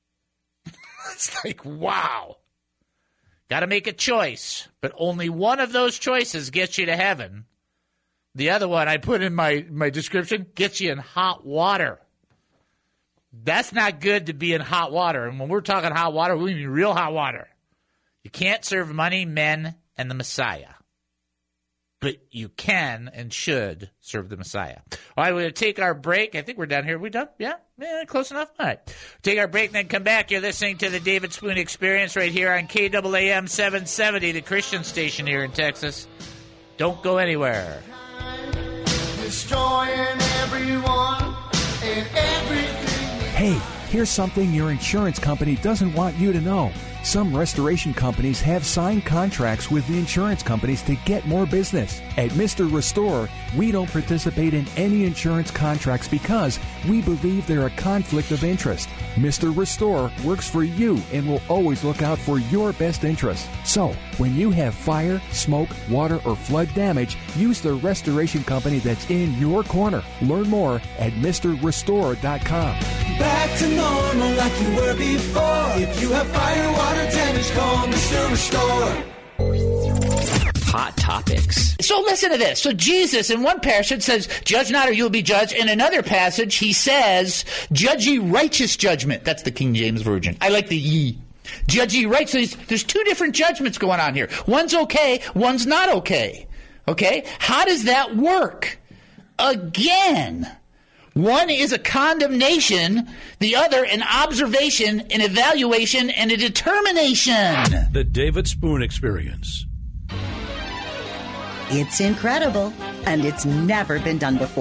It's like, wow. Got to make a choice, but only one of those choices gets you to heaven. The other one I put in my description gets you in hot water. That's not good to be in hot water. And when we're talking hot water, we mean real hot water. You can't serve money, men, and the Messiah. But you can and should serve the Messiah. All right, we're going to take our break. I think we're done here. Are we done? Yeah, close enough. All right. Take our break and then come back. You're listening to the David Spoon Experience right here on KAAM 770, the Christian station here in Texas. Don't go anywhere. Destroying everyone and everything. Hey, here's something your insurance company doesn't want you to know. Some restoration companies have signed contracts with the insurance companies to get more business. At Mr. Restore, we don't participate in any insurance contracts because we believe they're a conflict of interest. Mr. Restore works for you and will always look out for your best interest. So, when you have fire, smoke, water, or flood damage, use the restoration company that's in your corner. Learn more at MrRestore.com. Back to normal like you were before. If you have fire, water damage, call Mr. Restore. Hot topics. So listen to this. So Jesus in one passage says, judge not or you'll be judged. In another passage, He says, judge ye righteous judgment. That's the King James Version. I like the ye. Judge ye right. So there's two different judgments going on here. One's okay, one's not okay. Okay? How does that work? Again, one is a condemnation, the other an observation, an evaluation, and a determination. The David Spoon Experience. It's incredible, and it's never been done before.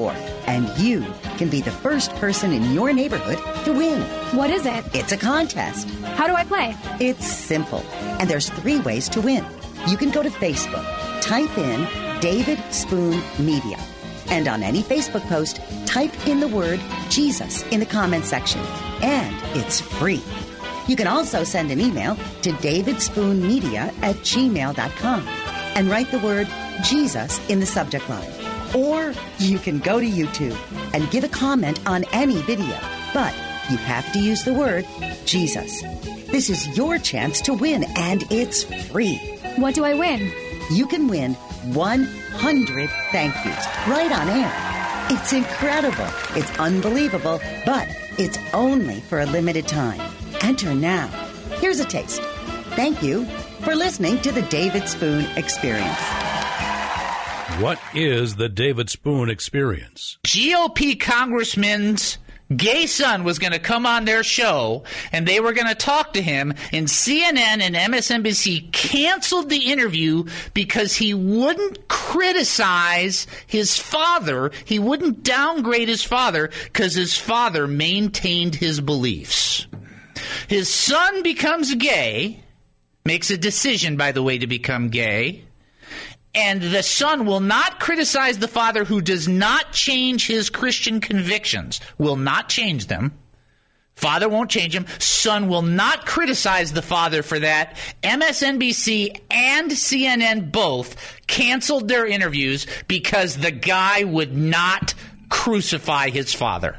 And you can be the first person in your neighborhood to win. What is it? It's a contest. How do I play? It's simple. And there's 3 ways to win. You can go to Facebook, type in David Spoon Media. And on any Facebook post, type in the word Jesus in the comment section. And it's free. You can also send an email to davidspoonmedia@gmail.com and write the word Jesus in the subject line. Or you can go to YouTube and give a comment on any video. But you have to use the word Jesus. This is your chance to win, and it's free. What do I win? You can win 100 thank yous right on air. It's incredible. It's unbelievable, but it's only for a limited time. Enter now. Here's a taste. Thank you for listening to the David Spoon Experience. What is the David Spoon Experience? GOP congressman's gay son was going to come on their show, and they were going to talk to him, and CNN and MSNBC canceled the interview because he wouldn't criticize his father. He wouldn't downgrade his father because his father maintained his beliefs. His son becomes gay, makes a decision, by the way, to become gay, and the son will not criticize the father, who does not change his Christian convictions, will not change them. Father won't change him. Son will not criticize the father for that. MSNBC and CNN both canceled their interviews because the guy would not crucify his father.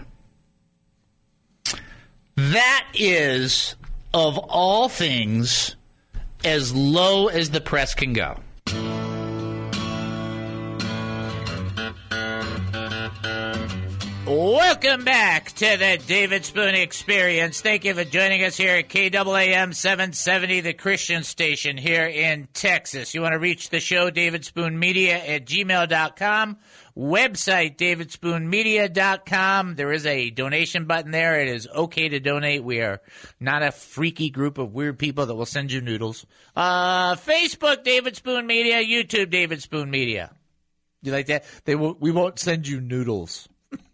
That is, of all things, as low as the press can go. Welcome back to the David Spoon Experience. Thank you for joining us here at KAAM 770, the Christian station here in Texas. You want to reach the show, davidspoonmedia@gmail.com. Website, davidspoonmedia.com. There is a donation button there. It is okay to donate. We are not a freaky group of weird people that will send you noodles. Facebook, David Spoon Media. YouTube, David Spoon Media. You like that? We won't send you noodles.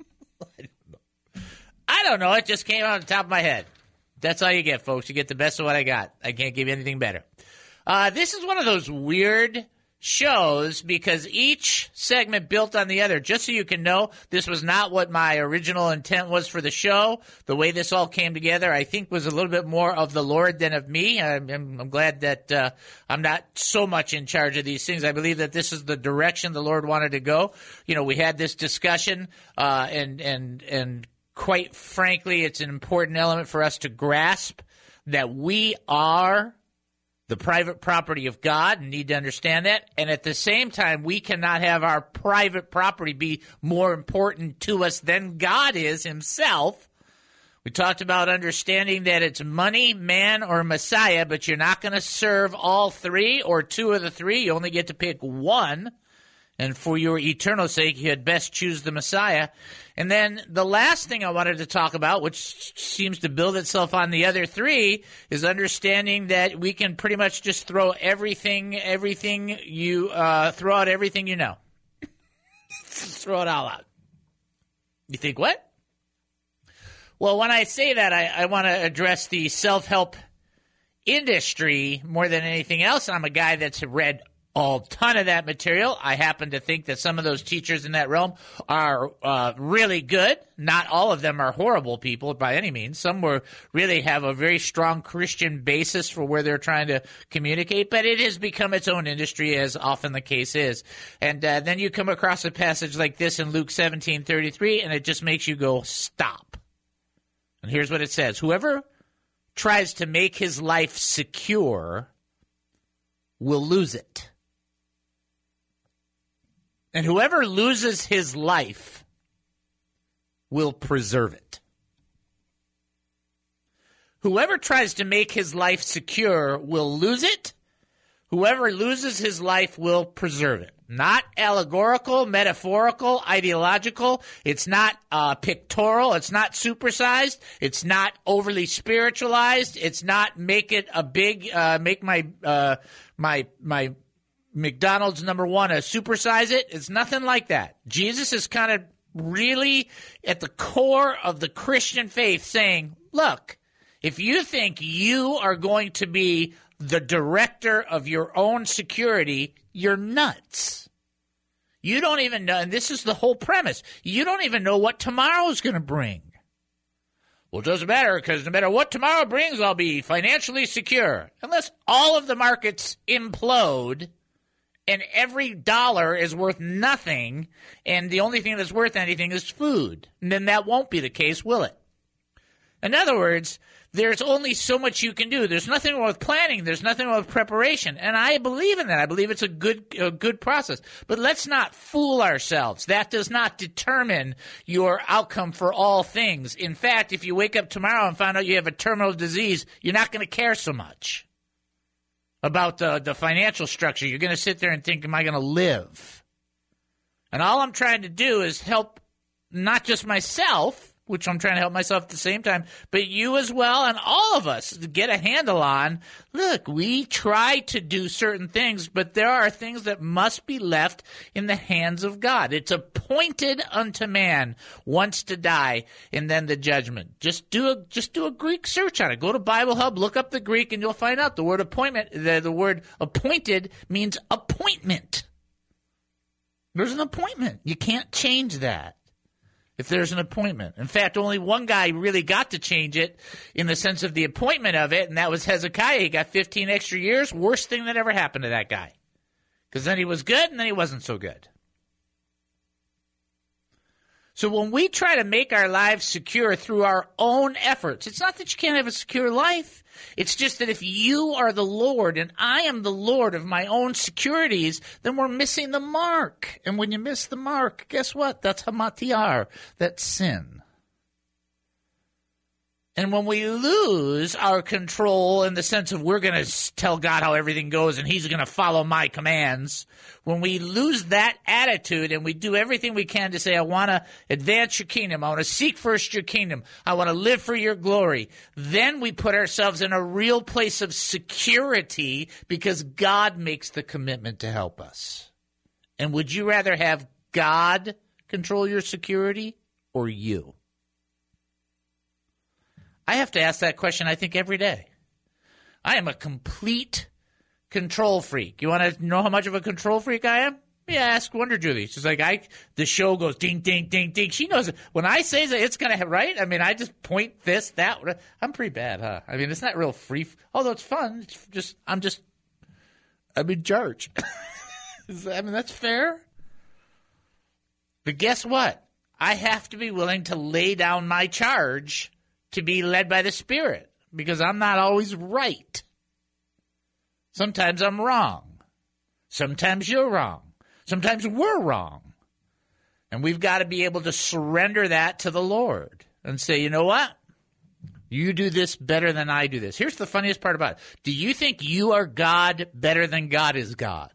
I don't know. It just came out on the top of my head. That's all you get, folks. You get the best of what I got. I can't give you anything better. This is one of those weird shows because each segment built on the other. Just so you can know, this was not what my original intent was for the show. The way this all came together, I think, was a little bit more of the Lord than of me. I'm glad that I'm not so much in charge of these things. I believe that this is the direction the Lord wanted to go. You know, we had this discussion, and quite frankly, it's an important element for us to grasp that we are the private property of God, and need to understand that. And at the same time, we cannot have our private property be more important to us than God is himself. We talked about understanding that it's money, man, or Messiah, but you're not going to serve all three or two of the three. You only get to pick one. And for your eternal sake, you had best choose the Messiah. And then the last thing I wanted to talk about, which seems to build itself on the other three, is understanding that we can pretty much just throw throw out everything you know. Throw it all out. You think what? Well, when I say that, I want to address the self-help industry more than anything else. I'm a guy that's read a ton of that material. I happen to think that some of those teachers in that realm are really good. Not all of them are horrible people by any means. Some really have a very strong Christian basis for where they're trying to communicate, but it has become its own industry, as often the case is. And then you come across a passage like this in Luke 17:33, and it just makes you go, stop. And here's what it says. Whoever tries to make his life secure will lose it. And whoever loses his life will preserve it. Whoever tries to make his life secure will lose it. Whoever loses his life will preserve it. Not allegorical, metaphorical, ideological. It's not pictorial. It's not supersized. It's not overly spiritualized. It's not make it a big, make my McDonald's number one a supersize it. It's nothing like that. Jesus is kind of really at the core of the Christian faith saying, look, if you think you are going to be the director of your own security, you're nuts. You don't even know, and this is the whole premise, you don't even know what tomorrow's going to bring. Well, it doesn't matter, because no matter what tomorrow brings, I'll be financially secure. Unless all of the markets implode and every dollar is worth nothing, and the only thing that's worth anything is food. And then that won't be the case, will it? In other words, there's only so much you can do. There's nothing wrong with planning. There's nothing wrong with preparation. And I believe in that. I believe it's a good process. But let's not fool ourselves. That does not determine your outcome for all things. In fact, if you wake up tomorrow and find out you have a terminal disease, you're not going to care so much about the financial structure. You're going to sit there and think, am I going to live? And all I'm trying to do is help not just myself, which I'm trying to help myself at the same time, but you as well and all of us to get a handle on, look, we try to do certain things, but there are things that must be left in the hands of God. It's appointed unto man once to die and then the judgment. Just do a Greek search on it. Go to Bible Hub, look up the Greek, and you'll find out the word appointment, the word appointed means appointment. There's an appointment. You can't change that if there's an appointment. In fact, only one guy really got to change it in the sense of the appointment of it, and that was Hezekiah. He got 15 extra years. Worst thing that ever happened to that guy. Because then he was good, and then he wasn't so good. So when we try to make our lives secure through our own efforts, it's not that you can't have a secure life. It's just that if you are the Lord and I am the Lord of my own securities, then we're missing the mark. And when you miss the mark, guess what? That's hamatiyar. That's sin. And when we lose our control in the sense of we're going to tell God how everything goes and he's going to follow my commands, when we lose that attitude and we do everything we can to say, I want to advance your kingdom, I want to seek first your kingdom, I want to live for your glory, then we put ourselves in a real place of security because God makes the commitment to help us. And would you rather have God control your security or you? I have to ask that question, I think, every day. I am a complete control freak. You want to know how much of a control freak I am? Yeah, ask Wonder Julie. She's like, the show goes ding, ding, ding, ding. She knows it. When I say that it's going to have, right? I mean, I just point this, that. I'm pretty bad, huh? I mean, it's not real free. Although it's fun. It's just, I'm in charge. I mean, that's fair. But guess what? I have to be willing to lay down my charge to be led by the Spirit, because I'm not always right. Sometimes I'm wrong. Sometimes you're wrong. Sometimes we're wrong. And we've got to be able to surrender that to the Lord and say, you know what? You do this better than I do this. Here's the funniest part about it. Do you think you are God better than God is God?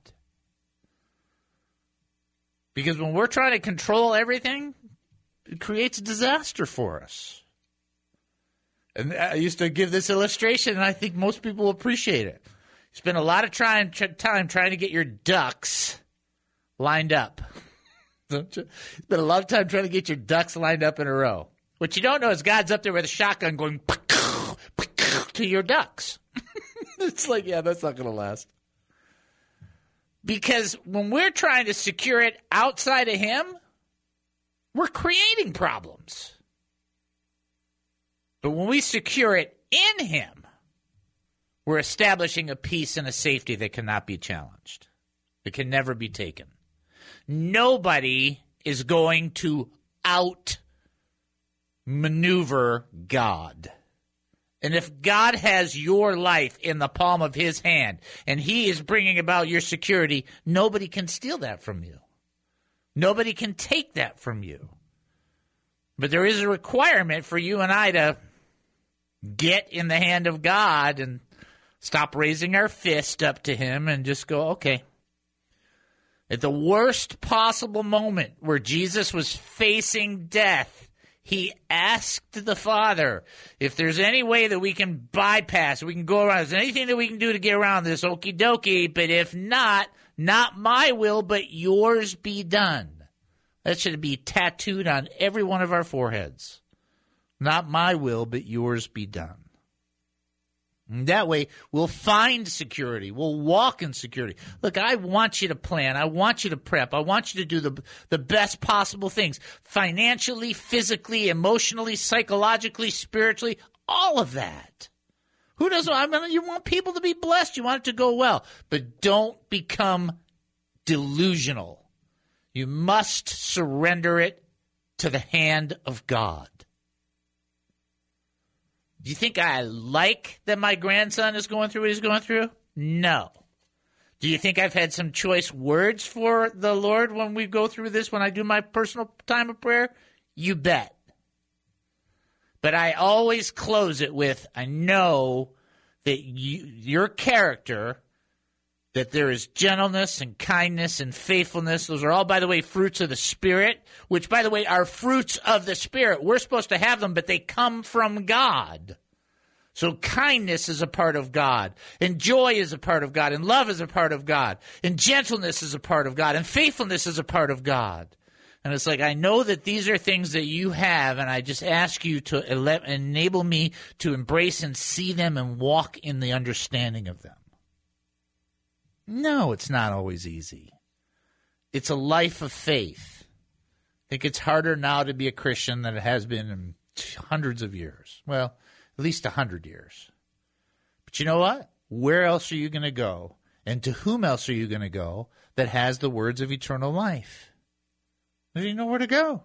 Because when we're trying to control everything, it creates disaster for us. And I used to give this illustration, and I think most people appreciate it. You spend a lot of time trying to get your ducks lined up. Don't you? Spend a lot of time trying to get your ducks lined up in a row. What you don't know is God's up there with a shotgun going to your ducks. It's like, yeah, that's not going to last. Because when we're trying to secure it outside of Him, we're creating problems. But when we secure it in Him, we're establishing a peace and a safety that cannot be challenged. It can never be taken. Nobody is going to outmaneuver God. And if God has your life in the palm of His hand and He is bringing about your security, nobody can steal that from you. Nobody can take that from you. But there is a requirement for you and I to get in the hand of God and stop raising our fist up to Him and just go, okay. At the worst possible moment where Jesus was facing death, He asked the Father if there's any way that we can bypass, we can go around, is there anything that we can do to get around this, okie dokie, but if not, not my will, but yours be done. That should be tattooed on every one of our foreheads. Not my will, but yours be done. And that way, we'll find security. We'll walk in security. Look, I want you to plan. I want you to prep. I want you to do the best possible things. Financially, physically, emotionally, psychologically, spiritually, all of that. Who doesn't? I mean, you want people to be blessed. You want it to go well. But don't become delusional. You must surrender it to the hand of God. Do you think I like that my grandson is going through what he's going through? No. Do you think I've had some choice words for the Lord when we go through this, when I do my personal time of prayer? You bet. But I always close it with, I know that your character, that there is gentleness and kindness and faithfulness. Those are all, by the way, fruits of the Spirit, which, by the way, are fruits of the Spirit. We're supposed to have them, but they come from God. So kindness is a part of God, and joy is a part of God, and love is a part of God, and gentleness is a part of God, and faithfulness is a part of God. And it's like, I know that these are things that you have, and I just ask you to enable me to embrace and see them and walk in the understanding of them. No, it's not always easy. It's a life of faith. I think it's harder now to be a Christian than it has been in hundreds of years. Well, at least 100 years. But you know what? Where else are you going to go? And to whom else are you going to go that has the words of eternal life? There's nowhere to go.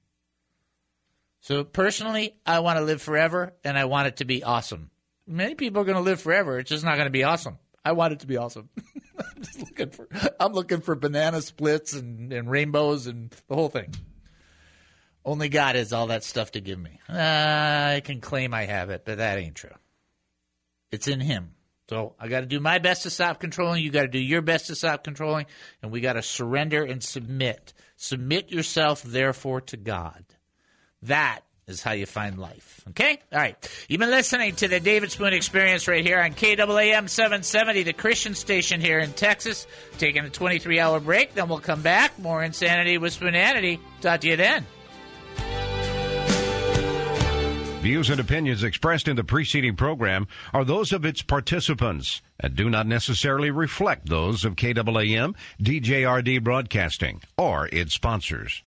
So personally, I want to live forever, and I want it to be awesome. Many people are going to live forever. It's just not going to be awesome. I want it to be awesome. I'm looking for banana splits and rainbows and the whole thing. Only God has all that stuff to give me. I can claim I have it, but that ain't true. It's in Him. So I got to do my best to stop controlling. You got to do your best to stop controlling. And we got to surrender and submit. Submit yourself, therefore, to God. That is how you find life. Okay? All right. You've been listening to the David Spoon Experience right here on KAAM 770, the Christian station here in Texas. Taking a 23-hour break. Then we'll come back. More Insanity with Spoonanity. Talk to you then. Views and opinions expressed in the preceding program are those of its participants and do not necessarily reflect those of KAAM, DJRD Broadcasting, or its sponsors.